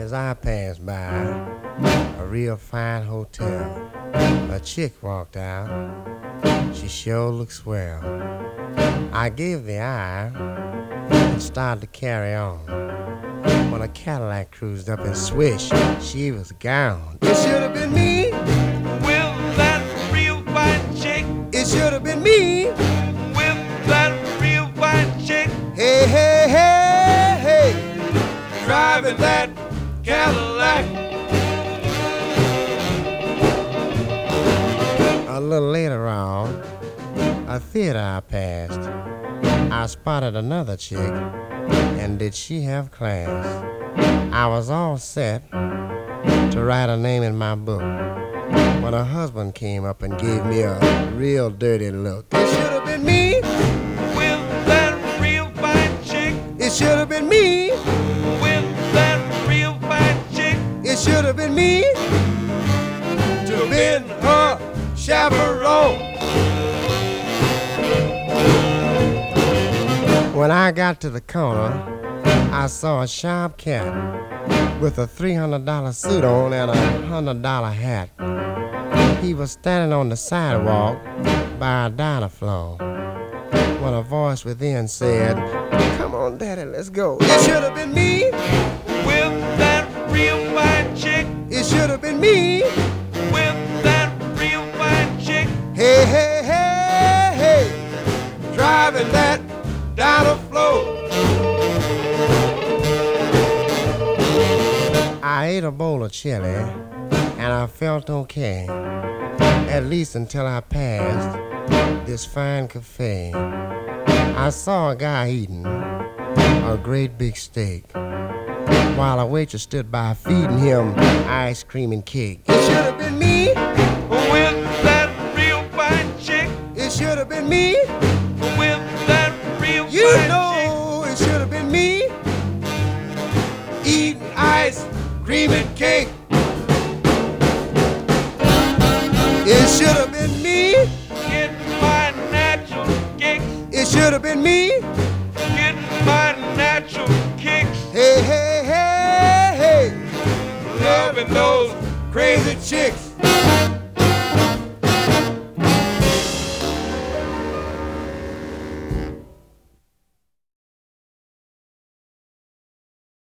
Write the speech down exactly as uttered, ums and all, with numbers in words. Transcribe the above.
As I passed by a real fine hotel, a chick walked out. She sure looked swell. I gave the eye and started to carry on when a Cadillac cruised up and swish, she was gone. It should have been me with that real fine chick. It should have been me with that real fine chick. Hey, hey, hey, hey, driving that Cadillac. A little later on, a theater I passed, I spotted another chick, and did she have class. I was all set to write her name in my book when her husband came up and gave me a real dirty look. It should have been me with that real fine chick. It should have been me with that real fine chick. It should have been me to have been her chaperone. When I got to the corner, I saw a sharp cat with a three hundred dollar suit on and a one hundred dollar hat. He was standing on the sidewalk by a diner floor when a voice within said, "Come on, Daddy, let's go." It should have been me with that real fine chick. It should have been me with that real fine chick. Hey, hey, hey, hey, driving that down the floor. I ate a bowl of chili and I felt okay, at least until I passed this fine cafe. I saw a guy eating a great big steak while a waitress stood by feeding him ice cream and cake. It should have been me with that real fine chick. It should have been me with that real you fine know chick. It should have been me eating ice cream and cake. It should have been me getting my natural kicks. It should have been me getting my natural kicks. Hey, hey, hey, hey, loving those crazy chicks.